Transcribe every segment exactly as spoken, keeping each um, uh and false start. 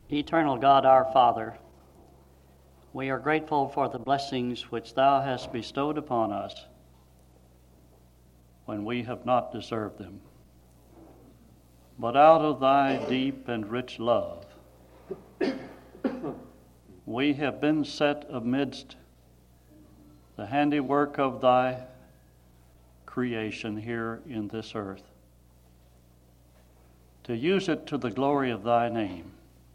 Eternal God, our Father, we are grateful for the blessings which Thou hast bestowed upon us when we have not deserved them. But out of Thy deep and rich love, we have been set amidst the handiwork of Thy creation here in this earth, to use it to the glory of Thy name.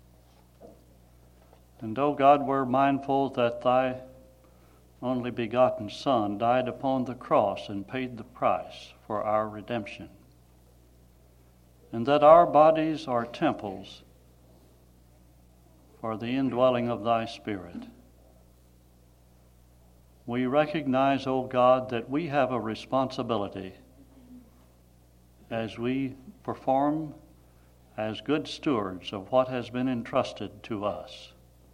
And, O God, we're mindful that Thy only begotten Son died upon the cross and paid the price for our redemption, and that our bodies are temples for the indwelling of Thy Spirit. We recognize, O God, that we have a responsibility as we perform as good stewards of what has been entrusted to us.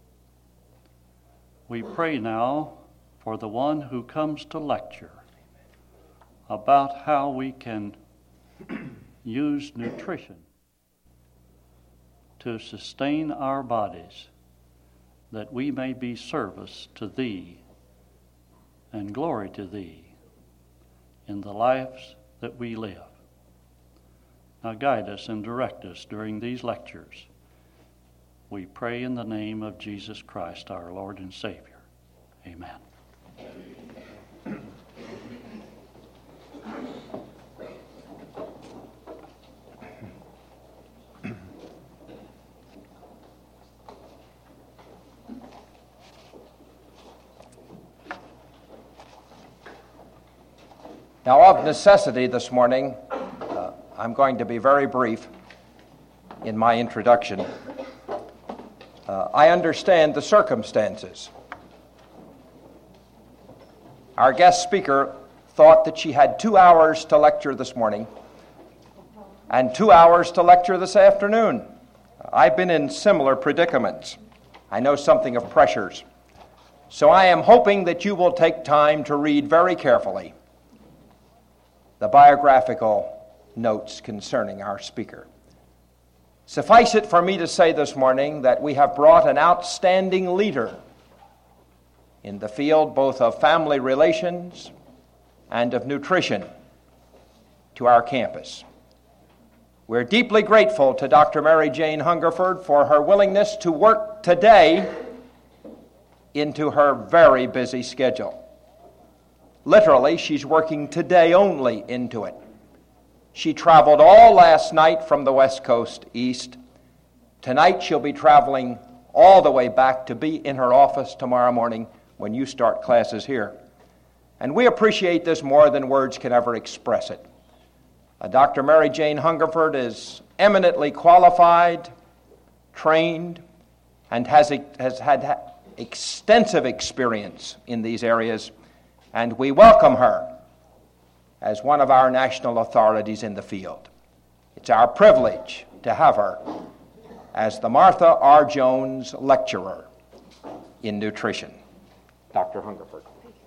We pray now for the one who comes to lecture about how we can use nutrition to sustain our bodies, that we may be service to Thee and glory to Thee in the lives that we live. Now guide us and direct us during these lectures. We pray in the name of Jesus Christ, our Lord and Savior. Amen. Now, of necessity this morning, uh, I'm going to be very brief in my introduction. Uh, I understand the circumstances. Our guest speaker thought that she had two hours to lecture this morning and two hours to lecture this afternoon. I've been in similar predicaments. I know something of pressures. So I am hoping that you will take time to read very carefully the biographical notes concerning our speaker. Suffice it for me to say this morning that we have brought an outstanding leader in the field both of family relations and of nutrition to our campus. We're deeply grateful to Doctor Mary Jane Hungerford for her willingness to work today into her very busy schedule. Literally, she's working today only into it. She traveled all last night from the West Coast east. Tonight she'll be traveling all the way back to be in her office tomorrow morning when you start classes here. And we appreciate this more than words can ever express it. Uh, Doctor Mary Jane Hungerford is eminently qualified, trained, and has, has had ha- extensive experience in these areas, and we welcome her as one of our national authorities in the field. It's our privilege to have her as the Martha R. Jones Lecturer in Nutrition. Doctor Hungerford.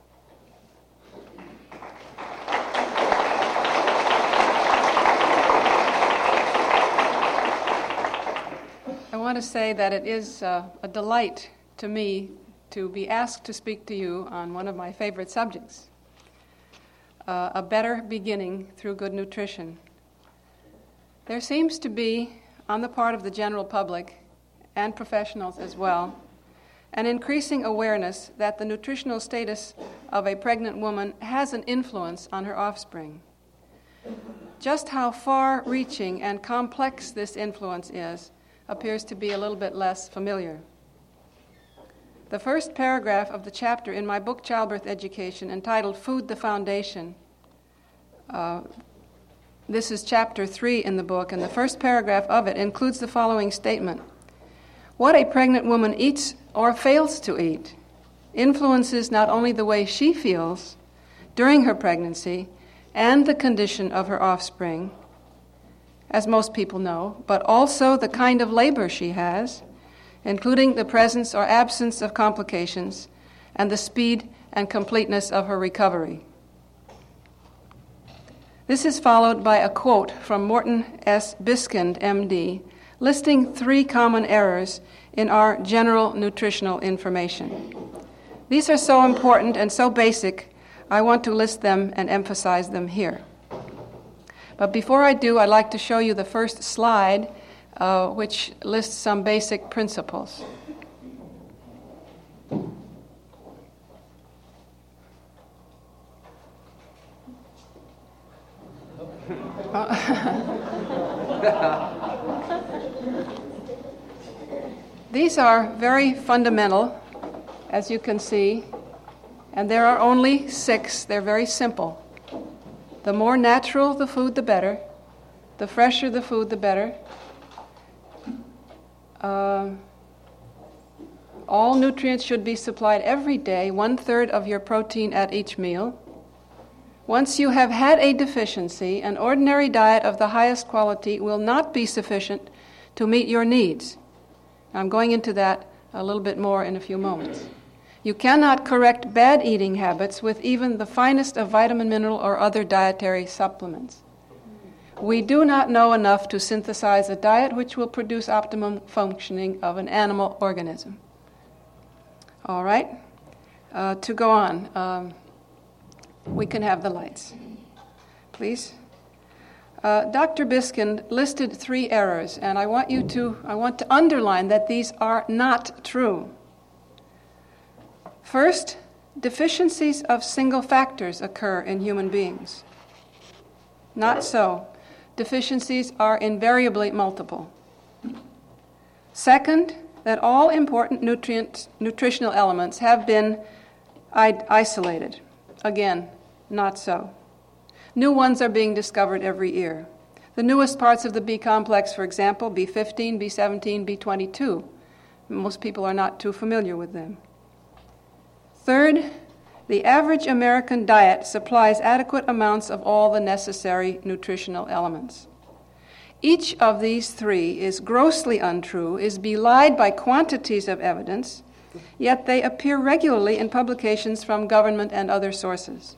I want to say that it is uh, a delight to me to be asked to speak to you on one of my favorite subjects, uh, a better beginning through good nutrition. There seems to be, on the part of the general public and professionals as well, an increasing awareness that the nutritional status of a pregnant woman has an influence on her offspring. Just how far-reaching and complex this influence is appears to be a little bit less familiar. The first paragraph of the chapter in my book, Childbirth Education, entitled Food the Foundation, uh, this is chapter three in the book, and the first paragraph of it includes the following statement. What a pregnant woman eats or fails to eat influences not only the way she feels during her pregnancy and the condition of her offspring, as most people know, but also the kind of labor she has, including the presence or absence of complications and the speed and completeness of her recovery. This is followed by a quote from Morton S. Biskind, M D, listing three common errors in our general nutritional information. These are so important and so basic, I want to list them and emphasize them here. But before I do, I'd like to show you the first slide, uh, which lists some basic principles. These are very fundamental, as you can see, and there are only six. They're very simple. The more natural the food, the better. The fresher the food, the better. Uh, all nutrients should be supplied every day, one-third of your protein at each meal. Once you have had a deficiency, an ordinary diet of the highest quality will not be sufficient to meet your needs. I'm going into that a little bit more in a few moments. You cannot correct bad eating habits with even the finest of vitamin, mineral, or other dietary supplements. We do not know enough to synthesize a diet which will produce optimum functioning of an animal organism. All right, uh, to go on. Um, We can have the lights, please. Uh, Doctor Biskind listed three errors, and I want you to, I want to underline that these are not true. First, deficiencies of single factors occur in human beings. Not so. Deficiencies are invariably multiple. Second, that all important nutrient, nutritional elements have been I- isolated. Again, not so. New ones are being discovered every year. The newest parts of the B complex, for example, B fifteen, B seventeen, B twenty-two. Most people are not too familiar with them. Third, the average American diet supplies adequate amounts of all the necessary nutritional elements. Each of these three is grossly untrue, is belied by quantities of evidence, yet they appear regularly in publications from government and other sources.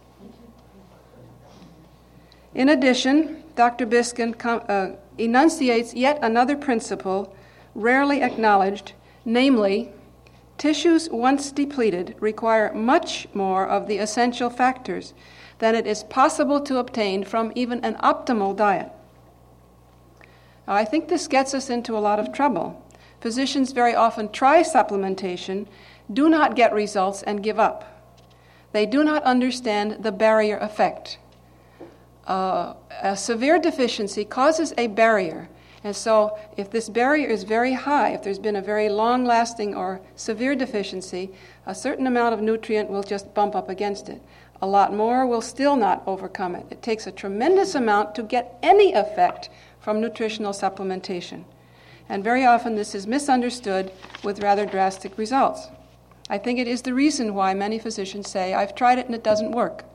In addition, Doctor Biskind com- uh, enunciates yet another principle rarely acknowledged, namely, tissues once depleted require much more of the essential factors than it is possible to obtain from even an optimal diet. Now, I think this gets us into a lot of trouble. Physicians very often try supplementation, do not get results, and give up. They do not understand the barrier effect. Uh, a severe deficiency causes a barrier, and so if this barrier is very high, if there's been a very long-lasting or severe deficiency, a certain amount of nutrient will just bump up against it. A lot more will still not overcome it. It takes a tremendous amount to get any effect from nutritional supplementation. And very often this is misunderstood with rather drastic results. I think it is the reason why many physicians say, I've tried it and it doesn't work.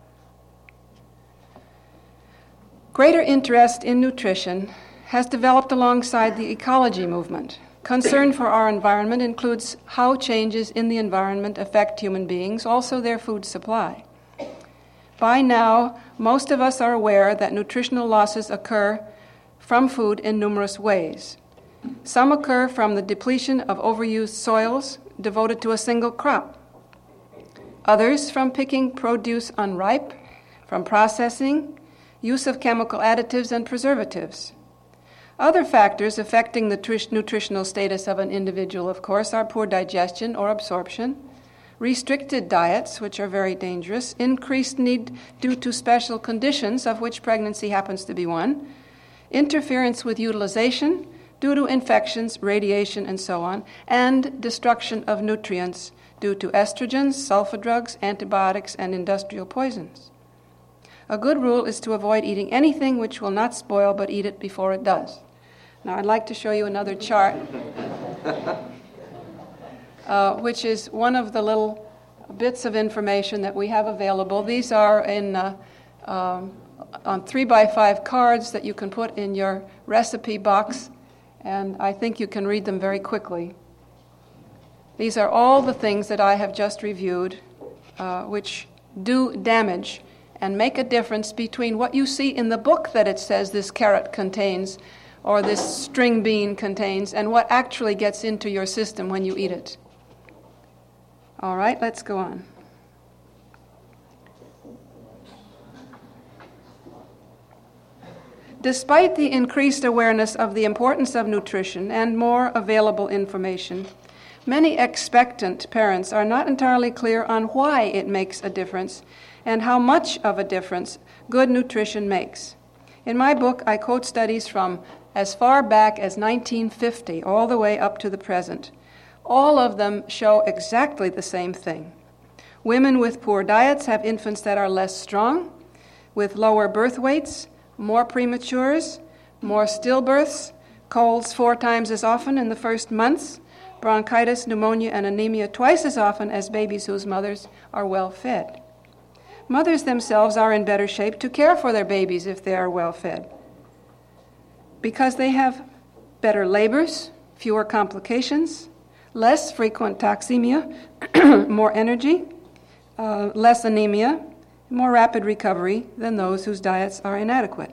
Greater interest in nutrition has developed alongside the ecology movement. Concern for our environment includes how changes in the environment affect human beings, also their food supply. By now, most of us are aware that nutritional losses occur from food in numerous ways. Some occur from the depletion of overused soils devoted to a single crop. Others from picking produce unripe, from processing, use of chemical additives and preservatives. Other factors affecting the tr- nutritional status of an individual, of course, are poor digestion or absorption, restricted diets, which are very dangerous, increased need due to special conditions, of which pregnancy happens to be one, interference with utilization due to infections, radiation, and so on, and destruction of nutrients due to estrogens, sulfa drugs, antibiotics, and industrial poisons. A good rule is to avoid eating anything which will not spoil, but eat it before it does. Now, I'd like to show you another chart, uh, which is one of the little bits of information that we have available. These are in uh, um, on three by five cards that you can put in your recipe box, and I think you can read them very quickly. These are all the things that I have just reviewed, uh, which do damage and make a difference between what you see in the book that it says this carrot contains or this string bean contains, and what actually gets into your system when you eat it. All right, let's go on. Despite the increased awareness of the importance of nutrition and more available information, many expectant parents are not entirely clear on why it makes a difference and how much of a difference good nutrition makes. In my book, I quote studies from as far back as nineteen fifty all the way up to the present. All of them show exactly the same thing. Women with poor diets have infants that are less strong, with lower birth weights, more prematures, more stillbirths, colds four times as often in the first months, bronchitis, pneumonia, and anemia twice as often as babies whose mothers are well fed. Mothers themselves are in better shape to care for their babies if they are well fed, because they have better labors, fewer complications, less frequent toxemia, more energy, uh, less anemia, more rapid recovery than those whose diets are inadequate.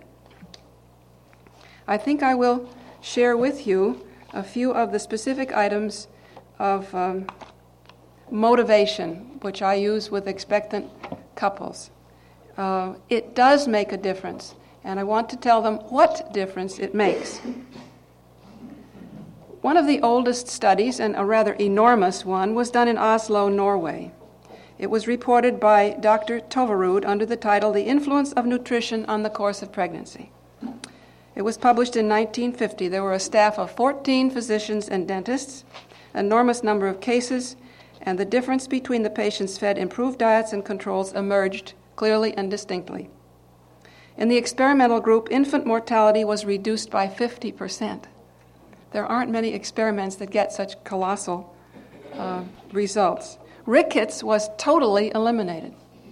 I think I will share with you a few of the specific items of um, motivation, which I use with expectant couples. Uh, it does make a difference, and I want to tell them what difference it makes. One of the oldest studies, and a rather enormous one, was done in Oslo, Norway. It was reported by Doctor Toverud under the title The Influence of Nutrition on the Course of Pregnancy. It was published in nineteen fifty. There were a staff of fourteen physicians and dentists, an enormous number of cases, and the difference between the patients fed improved diets and controls emerged clearly and distinctly. In the experimental group, infant mortality was reduced by fifty percent. There aren't many experiments that get such colossal uh, results. Rickets was totally eliminated.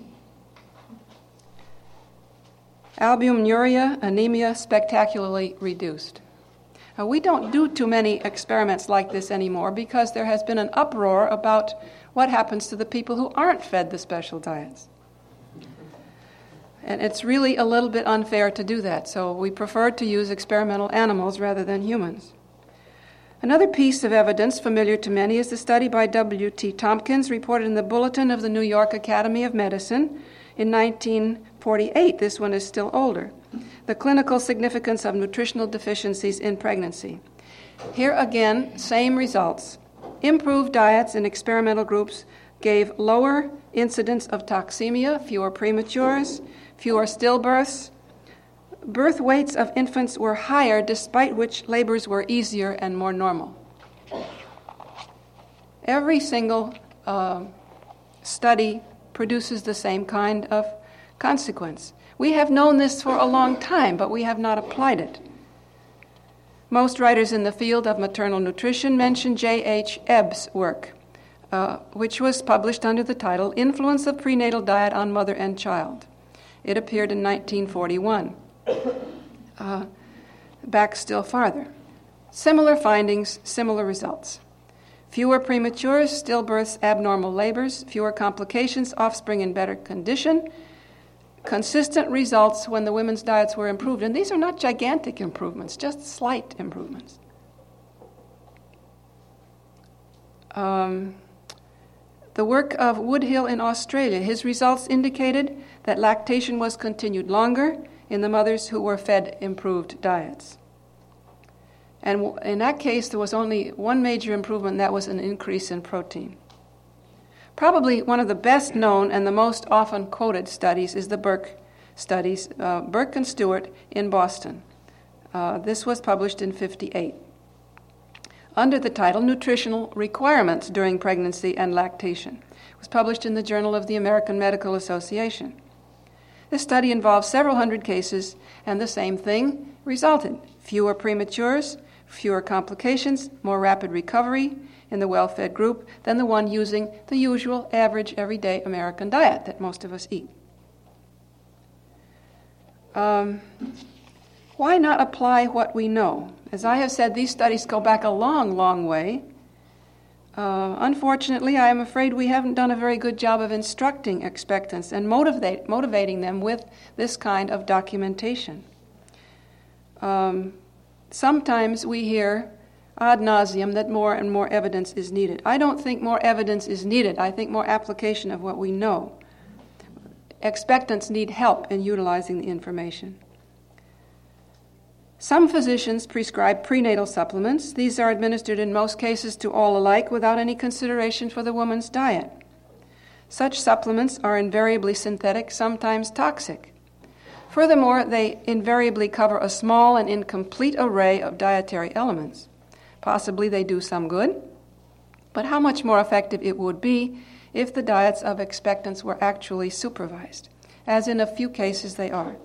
Albuminuria, anemia, spectacularly reduced. Now, we don't do too many experiments like this anymore because there has been an uproar about what happens to the people who aren't fed the special diets. And it's really a little bit unfair to do that, so we prefer to use experimental animals rather than humans. Another piece of evidence familiar to many is the study by W T Tompkins reported in the Bulletin of the New York Academy of Medicine in nineteen forty-eight. This one is still older. The clinical significance of nutritional deficiencies in pregnancy. Here again, same results. Improved diets in experimental groups gave lower incidence of toxemia, fewer prematures, fewer stillbirths. Birth weights of infants were higher, despite which labors were easier and more normal. Every single uh, study produces the same kind of consequence. We have known this for a long time, but we have not applied it. Most writers in the field of maternal nutrition mention J H Ebb's work, uh, which was published under the title Influence of Prenatal Diet on Mother and Child. It appeared in nineteen forty-one. Uh, back still farther. Similar findings, similar results. Fewer prematures, stillbirths, abnormal labors, fewer complications, offspring in better condition, consistent results when the women's diets were improved. And these are not gigantic improvements, just slight improvements. Um, the work of Woodhill in Australia, his results indicated that lactation was continued longer in the mothers who were fed improved diets. And in that case, there was only one major improvement, and that was an increase in protein. Probably one of the best known and the most often quoted studies is the Burke studies, uh, Burke and Stewart in Boston. Uh, this was published in fifty-eight under the title Nutritional Requirements During Pregnancy and Lactation. It was published in the Journal of the American Medical Association. This study involved several hundred cases, and the same thing resulted. Fewer prematures, fewer complications, more rapid recovery in the well-fed group than the one using the usual, average, everyday American diet that most of us eat. Um, why not apply what we know? As I have said, these studies go back a long, long way. Uh, unfortunately, I am afraid we haven't done a very good job of instructing expectants and motivate, motivating them with this kind of documentation. Um, sometimes we hear ad nauseum that more and more evidence is needed. I don't think more evidence is needed. I think more application of what we know. Expectants need help in utilizing the information. Some physicians prescribe prenatal supplements. These are administered in most cases to all alike without any consideration for the woman's diet. Such supplements are invariably synthetic, sometimes toxic. Furthermore, they invariably cover a small and incomplete array of dietary elements. Possibly they do some good, but how much more effective it would be if the diets of expectants were actually supervised, as in a few cases they are.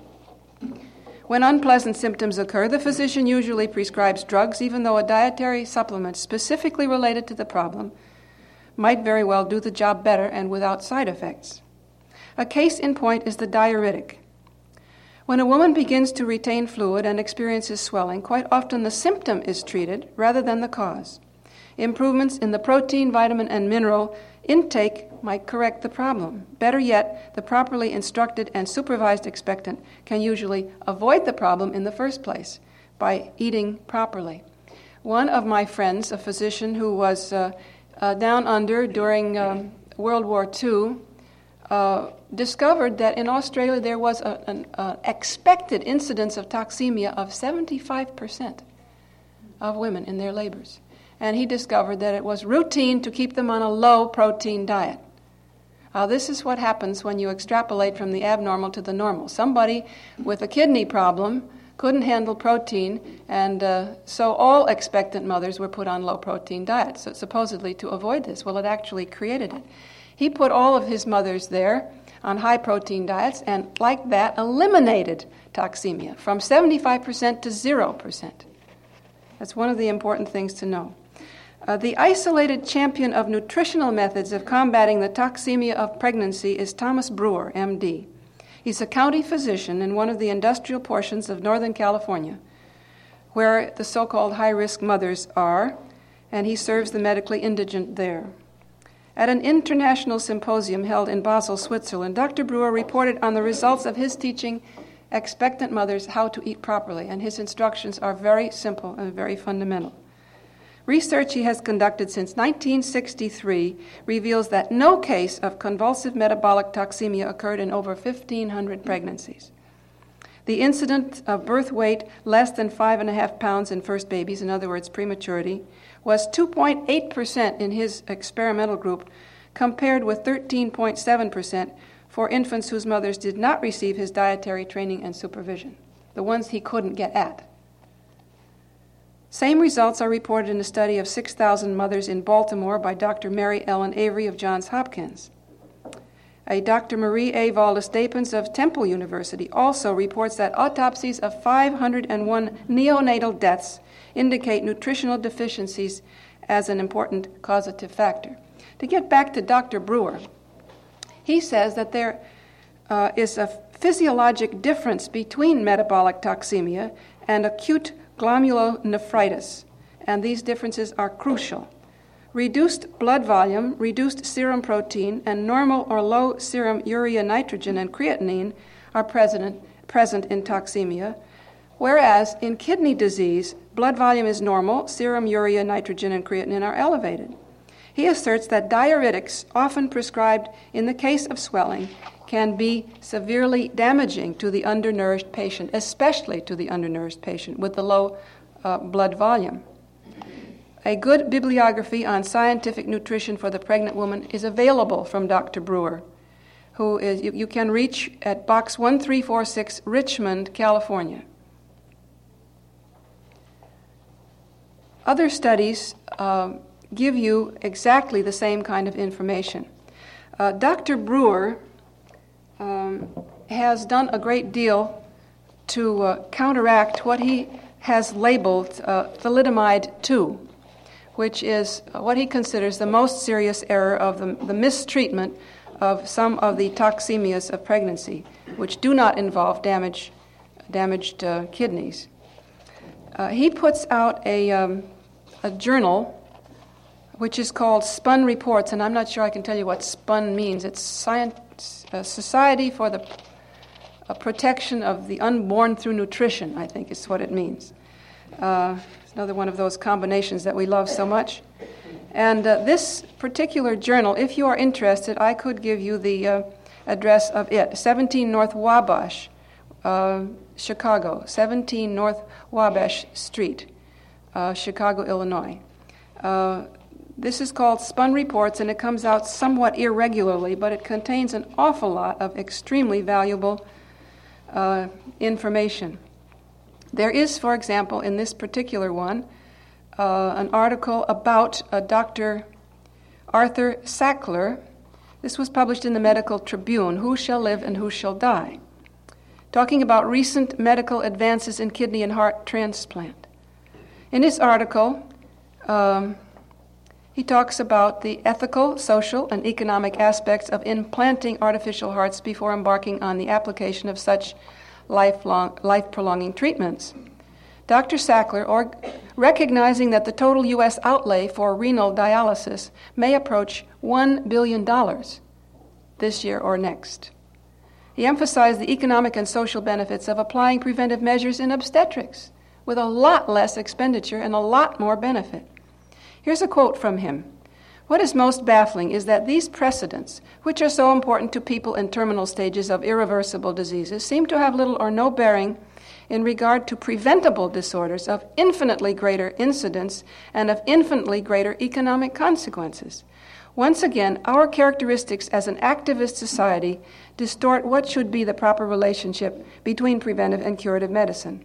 When unpleasant symptoms occur, the physician usually prescribes drugs, even though a dietary supplement specifically related to the problem might very well do the job better and without side effects. A case in point is the diuretic. When a woman begins to retain fluid and experiences swelling, quite often the symptom is treated rather than the cause. Improvements in the protein, vitamin, and mineral intake might correct the problem. Better yet, the properly instructed and supervised expectant can usually avoid the problem in the first place by eating properly. One of my friends, a physician who was uh, uh, down under during um, World War Two, uh, discovered that in Australia there was a, an uh, expected incidence of toxemia of seventy-five percent of women in their labors. And he discovered that it was routine to keep them on a low-protein diet. Uh, this is what happens when you extrapolate from the abnormal to the normal. Somebody with a kidney problem couldn't handle protein, and uh, so all expectant mothers were put on low-protein diets, so supposedly to avoid this. Well, it actually created it. He put all of his mothers there on high-protein diets, and like that, eliminated toxemia from seventy-five percent to zero percent. That's one of the important things to know. Uh, the isolated champion of nutritional methods of combating the toxemia of pregnancy is Thomas Brewer, M D. He's a county physician in one of the industrial portions of Northern California, where the so-called high-risk mothers are, and he serves the medically indigent there. At an international symposium held in Basel, Switzerland, Doctor Brewer reported on the results of his teaching expectant mothers how to eat properly, and his instructions are very simple and very fundamental. Research he has conducted since nineteen sixty-three reveals that no case of convulsive metabolic toxemia occurred in over fifteen hundred pregnancies. The incidence of birth weight less than five and a half pounds in first babies, in other words, prematurity, was two point eight percent in his experimental group, compared with thirteen point seven percent for infants whose mothers did not receive his dietary training and supervision, the ones he couldn't get at. Same results are reported in a study of six thousand mothers in Baltimore by Doctor Mary Ellen Avery of Johns Hopkins. A Doctor Marie A. Valdes-Dapens of Temple University also reports that autopsies of five hundred one neonatal deaths indicate nutritional deficiencies as an important causative factor. To get back to Doctor Brewer, he says that there uh, is a physiologic difference between metabolic toxemia and acute glomerulonephritis, and these differences are crucial. Reduced blood volume, reduced serum protein, and normal or low serum urea nitrogen and creatinine are present, present in toxemia, whereas in kidney disease, blood volume is normal, serum urea nitrogen and creatinine are elevated. He asserts that diuretics, often prescribed in the case of swelling, can be severely damaging to the undernourished patient, especially to the undernourished patient with the low uh, blood volume. A good bibliography on scientific nutrition for the pregnant woman is available from Doctor Brewer, who is you, you can reach at Box one three four six, Richmond, California. Other studies uh, give you exactly the same kind of information. Uh, Doctor Brewer um, has done a great deal to uh, counteract what he has labeled uh, thalidomide two, which is what he considers the most serious error of the, the mistreatment of some of the toxemias of pregnancy, which do not involve damage, damaged uh, kidneys. Uh, he puts out a, um, a journal which is called Spun Reports, and I'm not sure I can tell you what Spun means. It's Science, uh, Society for the uh, Protection of the Unborn Through Nutrition, I think is what it means. Uh, it's another one of those combinations that we love so much. And uh, this particular journal, if you are interested, I could give you the uh, address of it, seventeen North Wabash, uh, Chicago, seventeen North Wabash Street, uh, Chicago, Illinois. Uh, this is called Spun Reports, and it comes out somewhat irregularly, but it contains an awful lot of extremely valuable uh, information. There is, for example, in this particular one, uh, an article about uh, Doctor Arthur Sackler. This was published in the Medical Tribune, Who Shall Live and Who Shall Die, talking about recent medical advances in kidney and heart transplant. In this article, um, he talks about the ethical, social, and economic aspects of implanting artificial hearts before embarking on the application of such lifelong, life-prolonging treatments. Doctor Sackler, or, recognizing that the total U S outlay for renal dialysis may approach one billion dollars this year or next. He emphasized the economic and social benefits of applying preventive measures in obstetrics with a lot less expenditure and a lot more benefit. Here's a quote from him. What is most baffling is that these precedents, which are so important to people in terminal stages of irreversible diseases, seem to have little or no bearing in regard to preventable disorders of infinitely greater incidence and of infinitely greater economic consequences. Once again, our characteristics as an activist society distort what should be the proper relationship between preventive and curative medicine.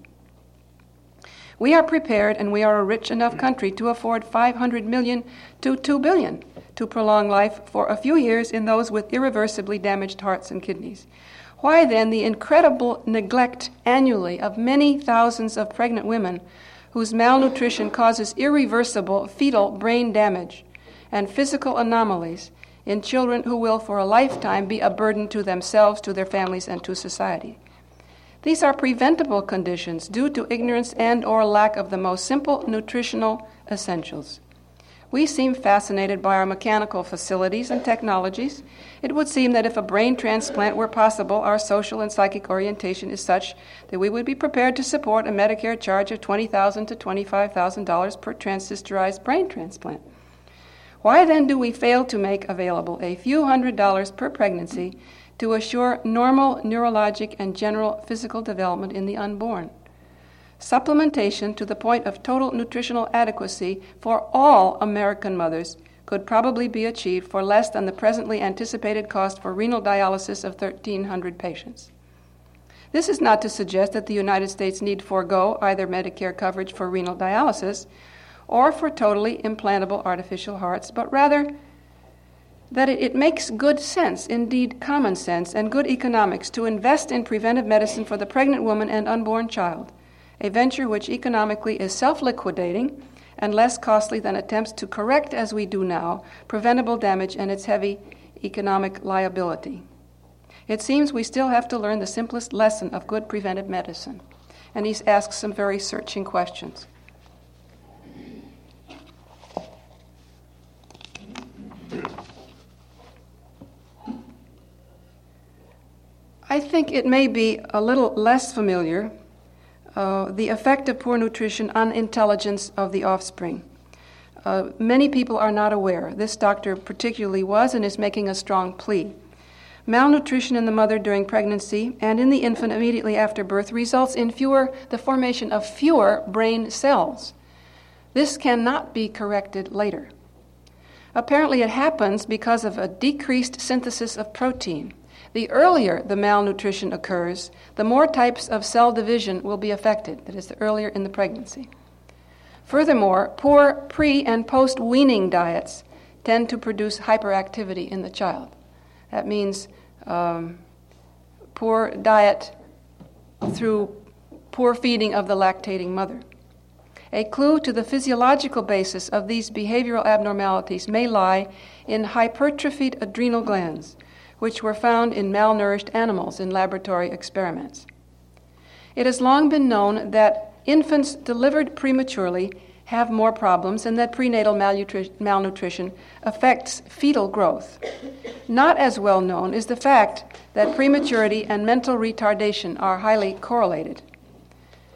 We are prepared, and we are a rich enough country to afford five hundred million to two billion to prolong life for a few years in those with irreversibly damaged hearts and kidneys. Why then the incredible neglect annually of many thousands of pregnant women whose malnutrition causes irreversible fetal brain damage and physical anomalies in children who will for a lifetime be a burden to themselves, to their families, and to society? These are preventable conditions due to ignorance and or lack of the most simple nutritional essentials. We seem fascinated by our mechanical facilities and technologies. It would seem that if a brain transplant were possible, our social and psychic orientation is such that we would be prepared to support a Medicare charge of twenty thousand dollars to twenty-five thousand dollars per transistorized brain transplant. Why then do we fail to make available a few hundred dollars per pregnancy to assure normal neurologic and general physical development in the unborn? Supplementation to the point of total nutritional adequacy for all American mothers could probably be achieved for less than the presently anticipated cost for renal dialysis of thirteen hundred patients. This is not to suggest that the United States need forego either Medicare coverage for renal dialysis or for totally implantable artificial hearts, but rather that it, it makes good sense, indeed common sense, and good economics to invest in preventive medicine for the pregnant woman and unborn child, a venture which economically is self-liquidating and less costly than attempts to correct, as we do now, preventable damage and its heavy economic liability. It seems we still have to learn the simplest lesson of good preventive medicine, and he's asked some very searching questions. I think it may be a little less familiar Uh, the effect of poor nutrition on intelligence of the offspring. Uh, many people are not aware. This doctor particularly was and is making a strong plea. Malnutrition in the mother during pregnancy and in the infant immediately after birth results in fewer, the formation of fewer brain cells. This cannot be corrected later. Apparently it happens because of a decreased synthesis of protein. The earlier the malnutrition occurs, the more types of cell division will be affected, that is, the earlier in the pregnancy. Furthermore, poor pre- and post-weaning diets tend to produce hyperactivity in the child. That means um, poor diet through poor feeding of the lactating mother. A clue to the physiological basis of these behavioral abnormalities may lie in hypertrophied adrenal glands, which were found in malnourished animals in laboratory experiments. It has long been known that infants delivered prematurely have more problems and that prenatal malnutri- malnutrition affects fetal growth. Not as well known is the fact that prematurity and mental retardation are highly correlated.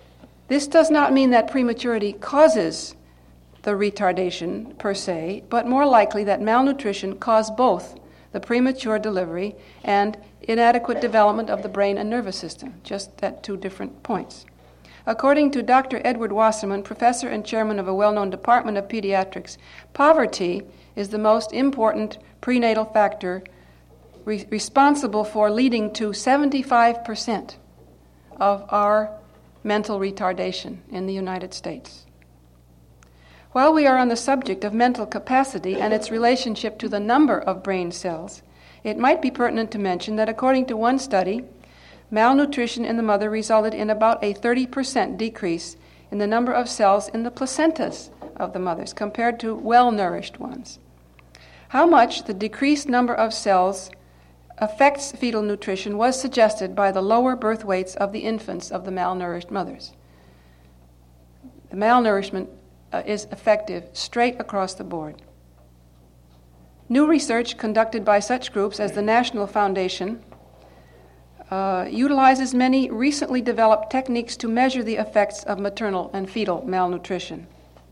This does not mean that prematurity causes the retardation per se, but more likely that malnutrition caused both the premature delivery and inadequate development of the brain and nervous system, just at two different points. According to Doctor Edward Wasserman, professor and chairman of a well-known department of pediatrics, poverty is the most important prenatal factor re- responsible for leading to seventy-five percent of our mental retardation in the United States. While we are on the subject of mental capacity and its relationship to the number of brain cells, it might be pertinent to mention that according to one study, malnutrition in the mother resulted in about a thirty percent decrease in the number of cells in the placentas of the mothers compared to well-nourished ones. How much the decreased number of cells affects fetal nutrition was suggested by the lower birth weights of the infants of the malnourished mothers. The malnourishment uh, is effective straight across the board. New research conducted by such groups as the National Foundation uh, utilizes many recently developed techniques to measure the effects of maternal and fetal malnutrition.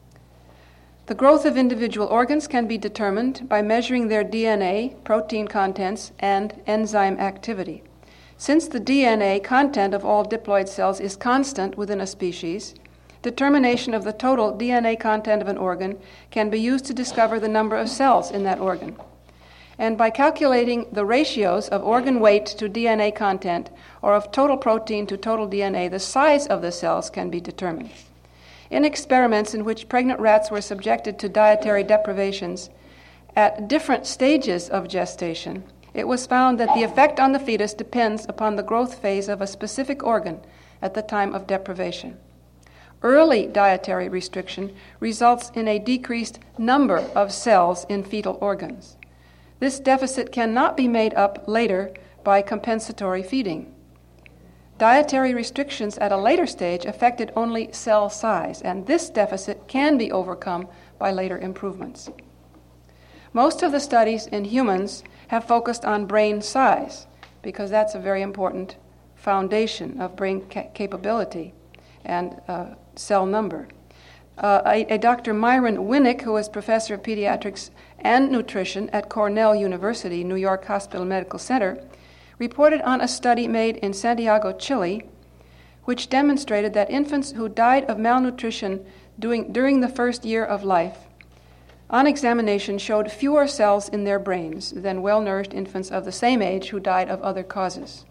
The growth of individual organs can be determined by measuring their D N A, protein contents, and enzyme activity. Since the D N A content of all diploid cells is constant within a species, determination of the total D N A content of an organ can be used to discover the number of cells in that organ. And by calculating the ratios of organ weight to D N A content or of total protein to total D N A, the size of the cells can be determined. In experiments in which pregnant rats were subjected to dietary deprivations at different stages of gestation, it was found that the effect on the fetus depends upon the growth phase of a specific organ at the time of deprivation. Early dietary restriction results in a decreased number of cells in fetal organs. This deficit cannot be made up later by compensatory feeding. Dietary restrictions at a later stage affected only cell size, and this deficit can be overcome by later improvements. Most of the studies in humans have focused on brain size because that's a very important foundation of brain ca- capability and uh, cell number. Uh, a, a Doctor Myron Winnick, who is professor of pediatrics and nutrition at Cornell University, New York Hospital Medical Center, reported on a study made in Santiago, Chile, which demonstrated that infants who died of malnutrition doing, during the first year of life, on examination showed fewer cells in their brains than well-nourished infants of the same age who died of other causes.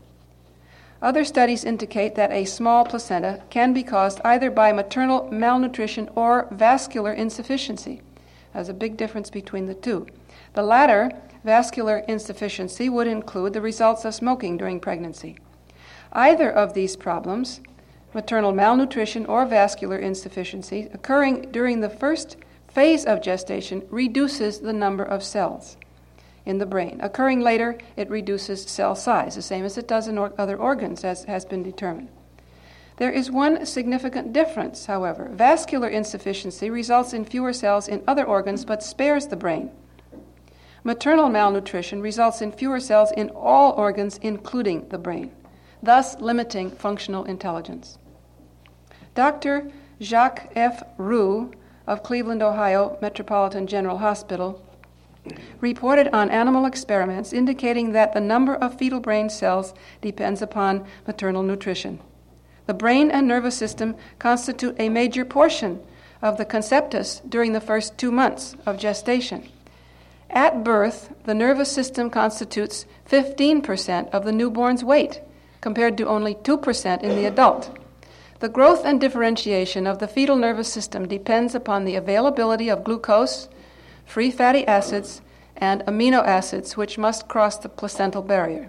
Other studies indicate that a small placenta can be caused either by maternal malnutrition or vascular insufficiency. There's a big difference between the two. The latter, vascular insufficiency, would include the results of smoking during pregnancy. Either of these problems, maternal malnutrition or vascular insufficiency, occurring during the first phase of gestation, reduces the number of cells in the brain. Occurring later, it reduces cell size, the same as it does in or- other organs, as has been determined. There is one significant difference, however. Vascular insufficiency results in fewer cells in other organs but spares the brain. Maternal malnutrition results in fewer cells in all organs, including the brain, thus limiting functional intelligence. Doctor Jacques F. Roux of Cleveland, Ohio Metropolitan General Hospital reported on animal experiments indicating that the number of fetal brain cells depends upon maternal nutrition. The brain and nervous system constitute a major portion of the conceptus during the first two months of gestation. At birth, the nervous system constitutes fifteen percent of the newborn's weight, compared to only two percent in the adult. The growth and differentiation of the fetal nervous system depends upon the availability of glucose, free fatty acids, and amino acids, which must cross the placental barrier.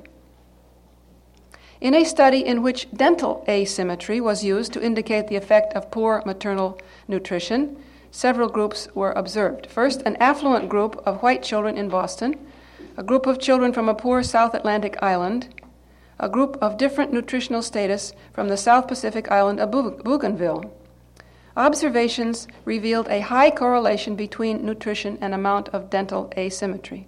In a study in which dental asymmetry was used to indicate the effect of poor maternal nutrition, several groups were observed. First, an affluent group of white children in Boston, a group of children from a poor South Atlantic island, a group of different nutritional status from the South Pacific island of Bougainville. Observations revealed a high correlation between nutrition and amount of dental asymmetry.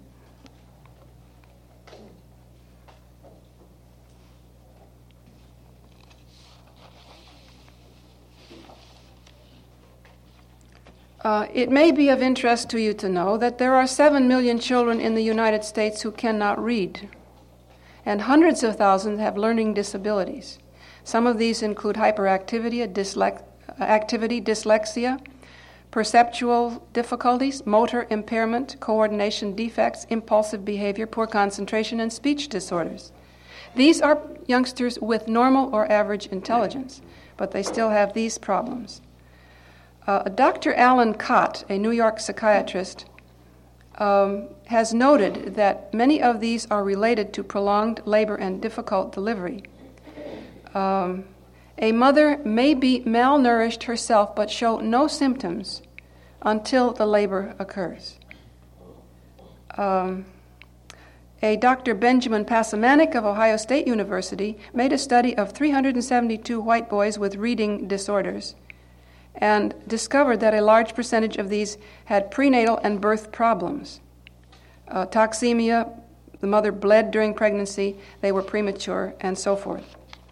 Uh, it may be of interest to you to know that there are seven million children in the United States who cannot read, and hundreds of thousands have learning disabilities. Some of these include hyperactivity, dyslex- activity, dyslexia, perceptual difficulties, motor impairment, coordination defects, impulsive behavior, poor concentration, and speech disorders. These are youngsters with normal or average intelligence, but they still have these problems. Uh, Doctor Alan Cott, a New York psychiatrist, um, has noted that many of these are related to prolonged labor and difficult delivery. Um, a mother may be malnourished herself but show no symptoms until the labor occurs. Um, a Doctor Benjamin Pasamanik of Ohio State University made a study of three hundred seventy-two white boys with reading disorders and discovered that a large percentage of these had prenatal and birth problems. Uh, toxemia, the mother bled during pregnancy, they were premature, and so forth.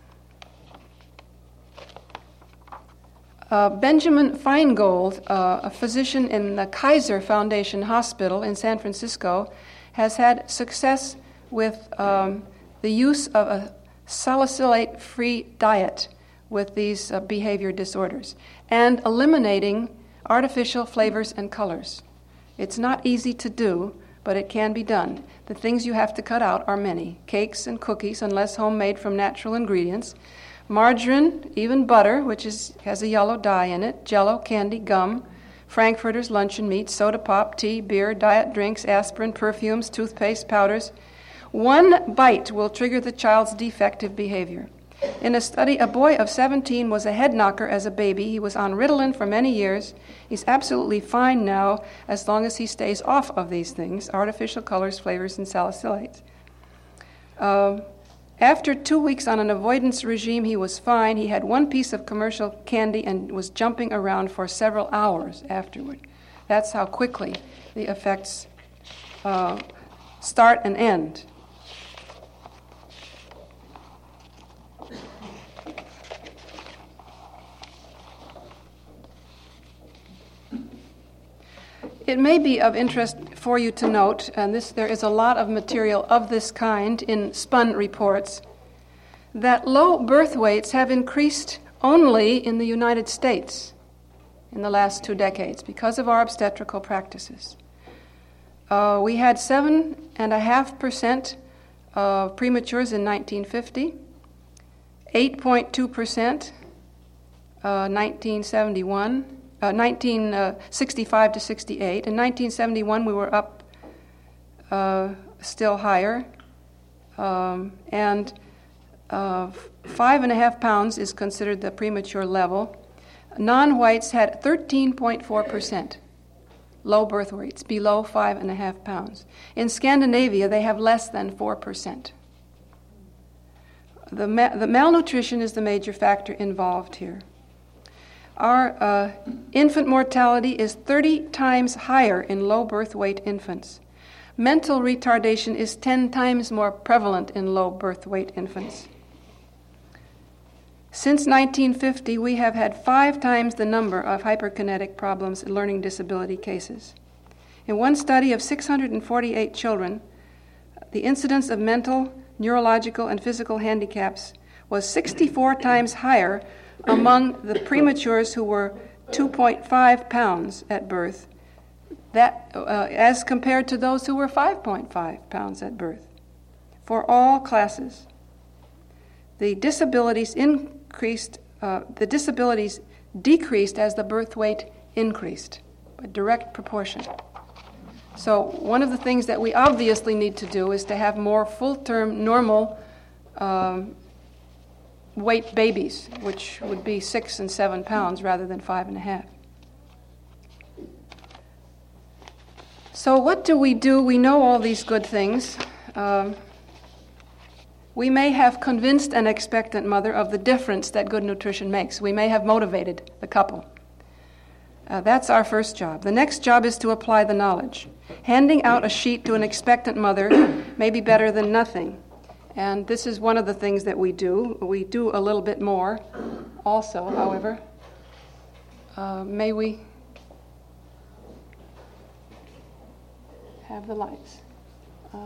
Uh, Benjamin Feingold, uh, a physician in the Kaiser Foundation Hospital in San Francisco, has had success with um, the use of a salicylate-free diet with these uh, behavior disorders and eliminating artificial flavors and colors. It's not easy to do, but it can be done. The things you have to cut out are many: cakes and cookies, unless homemade from natural ingredients, margarine, even butter, which is, has a yellow dye in it, Jell-O, candy, gum, frankfurters, luncheon meat, soda pop, tea, beer, diet drinks, aspirin, perfumes, toothpaste, powders. One bite will trigger the child's defective behavior. In a study, a boy of seventeen was a head knocker as a baby. He was on Ritalin for many years. He's absolutely fine now as long as he stays off of these things, artificial colors, flavors, and salicylates. Um, After two weeks on an avoidance regime, he was fine. He had one piece of commercial candy and was jumping around for several hours afterward. That's how quickly the effects uh, start and end. It may be of interest for you to note, and this, there is a lot of material of this kind in spun reports, that low birth weights have increased only in the United States in the last two decades because of our obstetrical practices. Uh, we had seven and a half percent of prematures in nineteen fifty, eight point two percent uh, nineteen seventy-one. Uh, nineteen sixty-five to sixty-eight. In nineteen seventy-one, we were up uh, still higher, um, and uh, five and a half pounds is considered the premature level. Non-whites had thirteen point four percent low birth weights, below five and a half pounds. In Scandinavia, they have less than four percent. The, ma- the malnutrition is the major factor involved here. Our uh, infant mortality is thirty times higher in low birth weight infants. Mental retardation is ten times more prevalent in low birth weight infants. Since nineteen fifty, we have had five times the number of hyperkinetic problems and learning disability cases. In one study of six hundred forty-eight children, the incidence of mental, neurological, and physical handicaps was sixty-four times higher among the prematures who were two point five pounds at birth, that uh, as compared to those who were five point five pounds at birth, for all classes. The disabilities increased, uh, the disabilities decreased as the birth weight increased, by direct proportion. So one of the things that we obviously need to do is to have more full-term normal um, weight babies, which would be six and seven pounds rather than five and a half. So what do we do? We know all these good things. Um, we may have convinced an expectant mother of the difference that good nutrition makes. We may have motivated the couple. Uh, that's our first job. The next job is to apply the knowledge. Handing out a sheet to an expectant mother may be better than nothing. And this is one of the things that we do. We do a little bit more also, however. Uh, may we have the lights. Uh,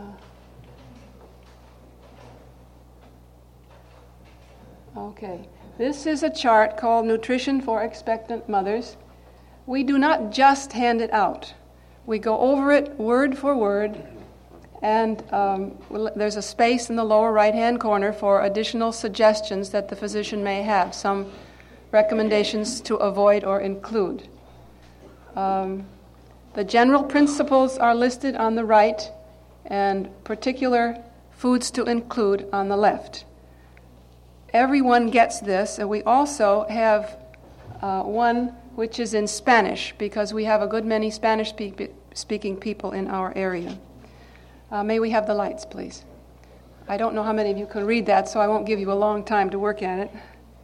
okay. This is a chart called Nutrition for Expectant Mothers. We do not just hand it out. We go over it word for word, and um, there's a space in the lower right-hand corner for additional suggestions that the physician may have, some recommendations to avoid or include. Um, the general principles are listed on the right, and particular foods to include on the left. Everyone gets this, and we also have uh, one which is in Spanish, because we have a good many Spanish-speaking people in our area. Uh, may we have the lights, please? I don't know how many of you can read that, so I won't give you a long time to work at it.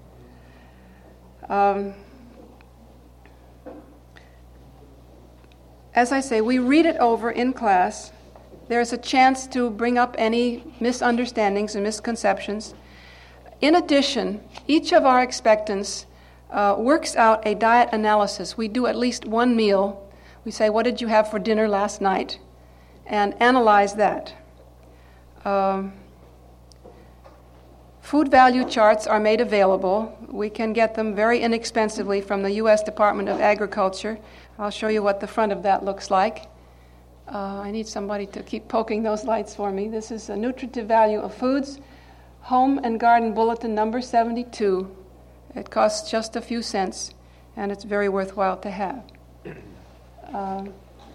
Um, as I say, we read it over in class. There's a chance to bring up any misunderstandings and misconceptions. In addition, each of our expectants uh, works out a diet analysis. We do at least one meal. We say, what did you have for dinner last night? And analyze that. Um, food value charts are made available. We can get them very inexpensively from the U S Department of Agriculture. I'll show you what the front of that looks like. Uh, I need somebody to keep poking those lights for me. This is a nutritive value of foods. Home and Garden Bulletin number seventy-two. It costs just a few cents, and it's very worthwhile to have. Um,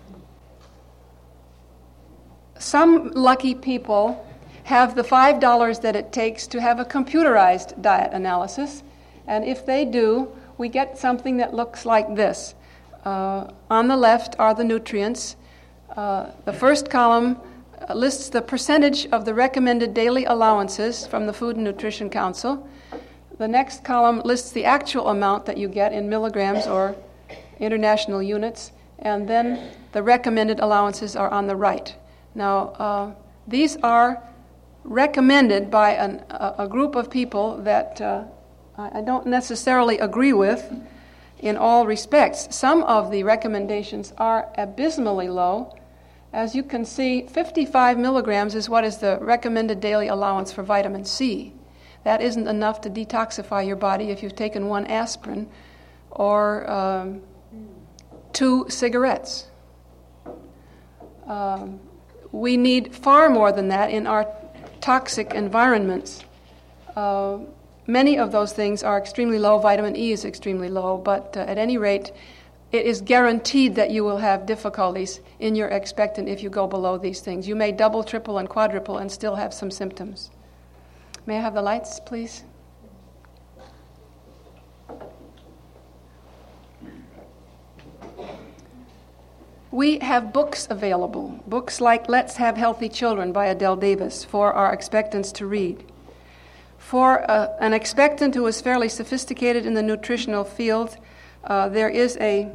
some lucky people have the five dollars that it takes to have a computerized diet analysis, and if they do, we get something that looks like this. Uh, on the left are the nutrients. Uh, the first column lists the percentage of the recommended daily allowances from the Food and Nutrition Council. The next column lists the actual amount that you get in milligrams or international units, and then the recommended allowances are on the right. Now, uh, these are recommended by an, a, a group of people that uh, I don't necessarily agree with in all respects. Some of the recommendations are abysmally low. As you can see, fifty-five milligrams is what is the recommended daily allowance for vitamin C. That isn't enough to detoxify your body if you've taken one aspirin or um, two cigarettes. Um, we need far more than that in our toxic environments. Uh, many of those things are extremely low. Vitamin E is extremely low, but uh, at any rate, it is guaranteed that you will have difficulties in your expectant if you go below these things. You may double, triple, and quadruple and still have some symptoms. May I have the lights, please? We have books available, books like Let's Have Healthy Children by Adele Davis for our expectants to read. For uh, an expectant who is fairly sophisticated in the nutritional field, Uh, there is a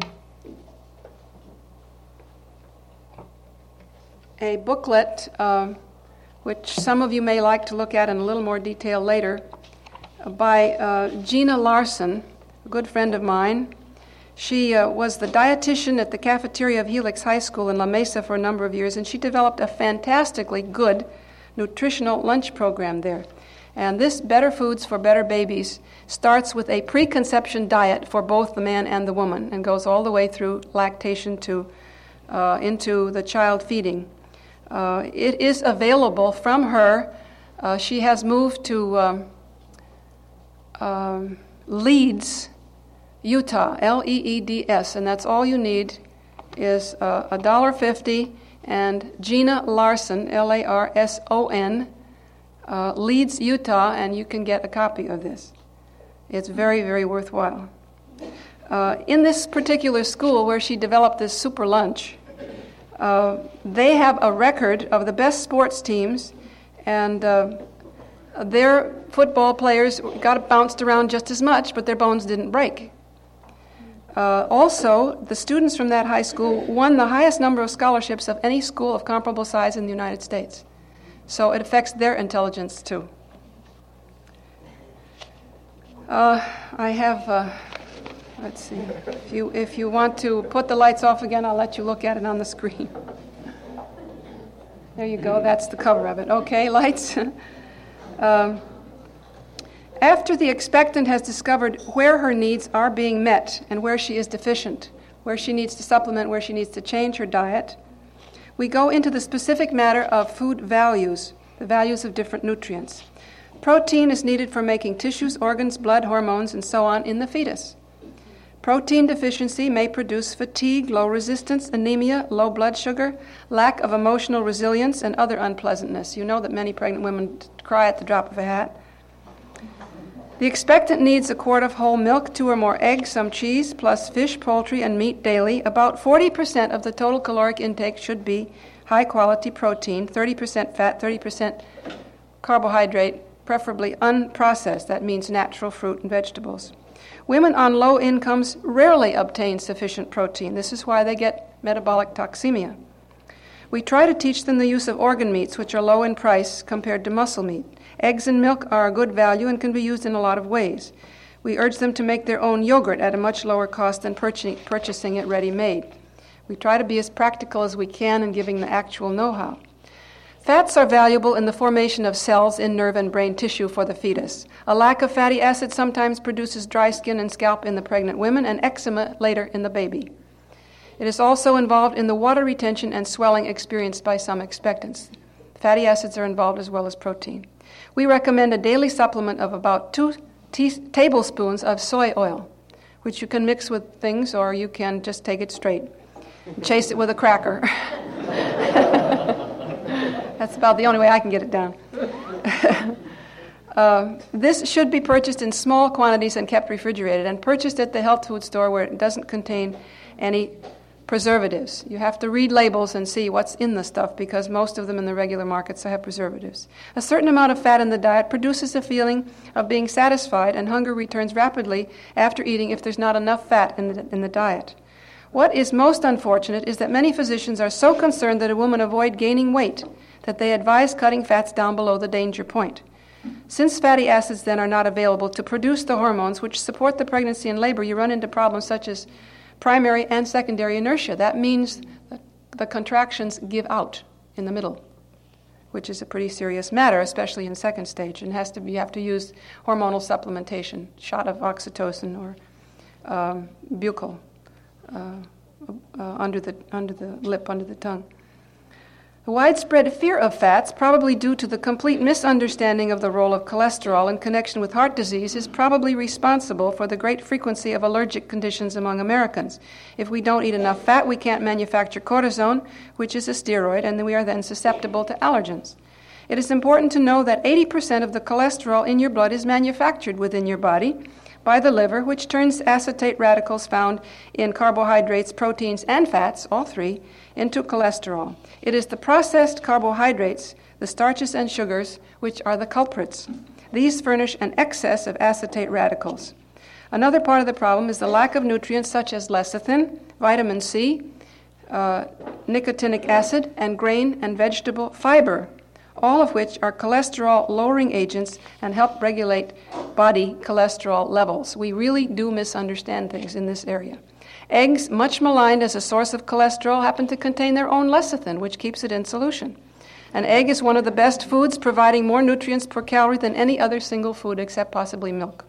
a booklet uh, which some of you may like to look at in a little more detail later uh, by uh, Gina Larson, a good friend of mine. She uh, was the dietitian at the cafeteria of Helix High School in La Mesa for a number of years, and she developed a fantastically good nutritional lunch program there. And this Better Foods for Better Babies starts with a preconception diet for both the man and the woman and goes all the way through lactation to uh, into the child feeding. Uh, it is available from her. Uh, she has moved to um, um, Leeds, Utah, L E E D S, and that's all you need is uh, one dollar fifty and Gina Larson, L A R S O N, Uh, Leeds, Utah, and you can get a copy of this. It's very, very worthwhile. Uh, in this particular school where she developed this super lunch, uh, they have a record of the best sports teams, and uh, their football players got bounced around just as much, but their bones didn't break. Uh, also, the students from that high school won the highest number of scholarships of any school of comparable size in the United States. So it affects their intelligence too. Uh, I have, uh, let's see, if you, if you want to put the lights off again, I'll let you look at it on the screen. There you go. That's the cover of it. Okay, lights. um, after the expectant has discovered where her needs are being met and where she is deficient, where she needs to supplement, where she needs to change her diet, we go into the specific matter of food values, the values of different nutrients. Protein is needed for making tissues, organs, blood, hormones, and so on in the fetus. Protein deficiency may produce fatigue, low resistance, anemia, low blood sugar, lack of emotional resilience, and other unpleasantness. You know that many pregnant women cry at the drop of a hat. The expectant needs a quart of whole milk, two or more eggs, some cheese, plus fish, poultry, and meat daily. About forty percent of the total caloric intake should be high-quality protein, thirty percent fat, thirty percent carbohydrate, preferably unprocessed. That means natural fruit and vegetables. Women on low incomes rarely obtain sufficient protein. This is why they get metabolic toxemia. We try to teach them the use of organ meats, which are low in price compared to muscle meat. Eggs and milk are a good value and can be used in a lot of ways. We urge them to make their own yogurt at a much lower cost than purchasing it ready-made. We try to be as practical as we can in giving the actual know-how. Fats are valuable in the formation of cells in nerve and brain tissue for the fetus. A lack of fatty acids sometimes produces dry skin and scalp in the pregnant women and eczema later in the baby. It is also involved in the water retention and swelling experienced by some expectants. Fatty acids are involved as well as protein. We recommend a daily supplement of about two te- tablespoons of soy oil, which you can mix with things or you can just take it straight and chase it with a cracker. That's about the only way I can get it down. uh, this should be purchased in small quantities and kept refrigerated, and purchased at the health food store where it doesn't contain any preservatives. You have to read labels and see what's in the stuff because most of them in the regular markets have preservatives. A certain amount of fat in the diet produces a feeling of being satisfied, and hunger returns rapidly after eating if there's not enough fat in the, in the diet. What is most unfortunate is that many physicians are so concerned that a woman avoid gaining weight that they advise cutting fats down below the danger point. Since fatty acids then are not available to produce the hormones which support the pregnancy and labor, you run into problems such as primary and secondary inertia. That means that the contractions give out in the middle, which is a pretty serious matter, especially in second stage, and has to be, you have to use hormonal supplementation, shot of oxytocin or um, buccal uh, uh, under the under the lip, under the tongue. The widespread fear of fats, probably due to the complete misunderstanding of the role of cholesterol in connection with heart disease, is probably responsible for the great frequency of allergic conditions among Americans. If we don't eat enough fat, we can't manufacture cortisone, which is a steroid, and we are then susceptible to allergens. It is important to know that eighty percent of the cholesterol in your blood is manufactured within your body by the liver, which turns acetate radicals found in carbohydrates, proteins, and fats, all three, into cholesterol. It is the processed carbohydrates, the starches and sugars, which are the culprits. These furnish an excess of acetate radicals. Another part of the problem is the lack of nutrients such as lecithin, vitamin C, uh, nicotinic acid, and grain and vegetable fiber, all of which are cholesterol-lowering agents and help regulate body cholesterol levels. We really do misunderstand things in this area. Eggs, much maligned as a source of cholesterol, happen to contain their own lecithin, which keeps it in solution. An egg is one of the best foods, providing more nutrients per calorie than any other single food except possibly milk.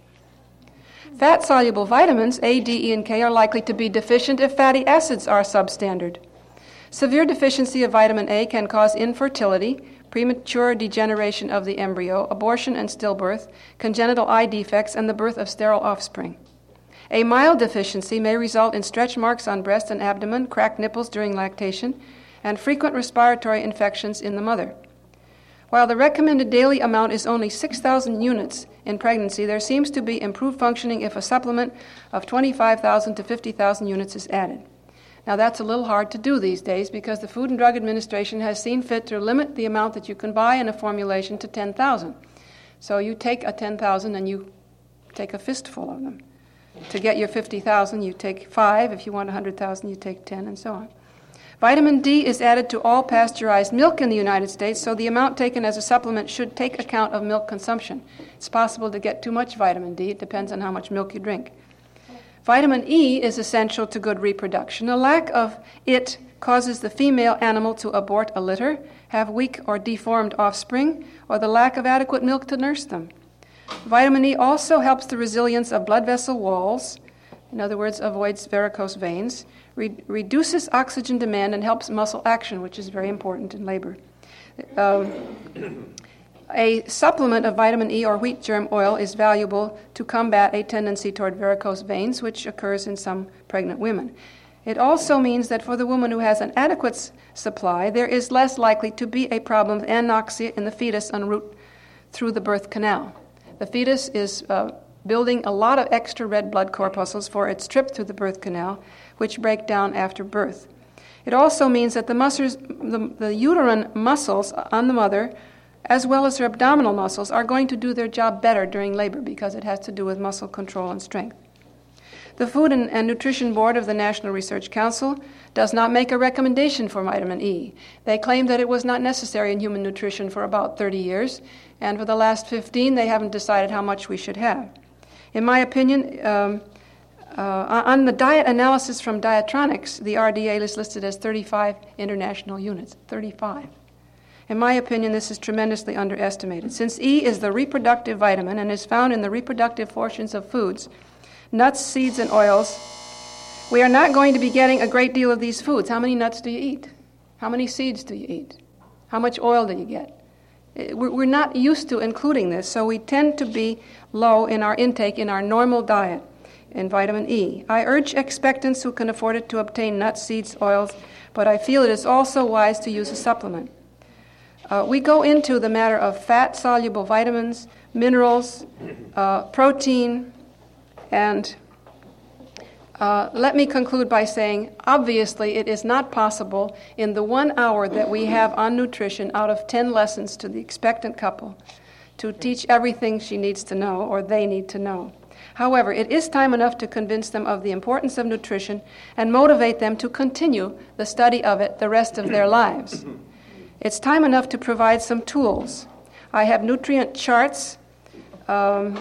Fat-soluble vitamins, A, D, E, and K, are likely to be deficient if fatty acids are substandard. Severe deficiency of vitamin A can cause infertility, premature degeneration of the embryo, abortion and stillbirth, congenital eye defects, and the birth of sterile offspring. A mild deficiency may result in stretch marks on breast and abdomen, cracked nipples during lactation, and frequent respiratory infections in the mother. While the recommended daily amount is only six thousand units in pregnancy, there seems to be improved functioning if a supplement of twenty-five thousand to fifty thousand units is added. Now, that's a little hard to do these days because the Food and Drug Administration has seen fit to limit the amount that you can buy in a formulation to ten thousand. So you take a ten thousand and you take a fistful of them. To get your fifty thousand, you take five. If you want one hundred thousand, you take ten, and so on. Vitamin D is added to all pasteurized milk in the United States, so the amount taken as a supplement should take account of milk consumption. It's possible to get too much vitamin D. It depends on how much milk you drink. Vitamin E is essential to good reproduction. A lack of it causes the female animal to abort a litter, have weak or deformed offspring, or the lack of adequate milk to nurse them. Vitamin E also helps the resilience of blood vessel walls, in other words, avoids varicose veins, re- reduces oxygen demand, and helps muscle action, which is very important in labor. Um, a supplement of vitamin E or wheat germ oil is valuable to combat a tendency toward varicose veins, which occurs in some pregnant women. It also means that for the woman who has an adequate s- supply, there is less likely to be a problem of anoxia in the fetus en route through the birth canal. The fetus is uh, building a lot of extra red blood corpuscles for its trip through the birth canal, which break down after birth. It also means that the, muscles, the, the uterine muscles on the mother, as well as her abdominal muscles, are going to do their job better during labor because it has to do with muscle control and strength. The Food and, and Nutrition Board of the National Research Council does not make a recommendation for vitamin E. They claim that it was not necessary in human nutrition for about thirty years, and for the last fifteen, they haven't decided how much we should have. In my opinion, um, uh, on the diet analysis from Diatronics, the R D A is listed as thirty-five international units. thirty-five. In my opinion, this is tremendously underestimated. Since E is the reproductive vitamin and is found in the reproductive portions of foods, nuts, seeds, and oils, we are not going to be getting a great deal of these foods. How many nuts do you eat? How many seeds do you eat? How much oil do you get? We're not used to including this, so we tend to be low in our intake in our normal diet in vitamin E. I urge expectants who can afford it to obtain nuts, seeds, oils, but I feel it is also wise to use a supplement. Uh, we go into the matter of fat-soluble vitamins, minerals, uh, protein, and uh, let me conclude by saying, obviously, it is not possible in the one hour that we have on nutrition out of ten lessons to the expectant couple to teach everything she needs to know or they need to know. However, it is time enough to convince them of the importance of nutrition and motivate them to continue the study of it the rest of their lives. It's time enough to provide some tools. I have nutrient charts um,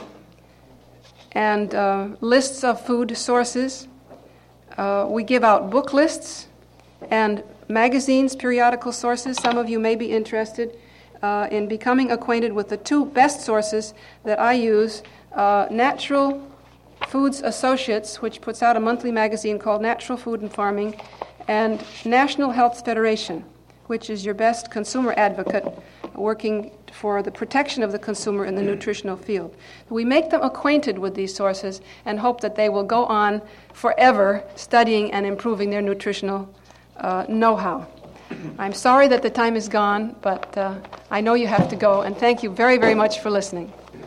and uh, lists of food sources. Uh, we give out book lists and magazines, periodical sources. Some of you may be interested uh, in becoming acquainted with the two best sources that I use. Uh, Natural Foods Associates, which puts out a monthly magazine called Natural Food and Farming, and National Health Federation, which is your best consumer advocate working for the protection of the consumer in the nutritional field. We make them acquainted with these sources and hope that they will go on forever studying and improving their nutritional uh, know-how. I'm sorry that the time is gone, but uh, I know you have to go, and thank you very, very much for listening.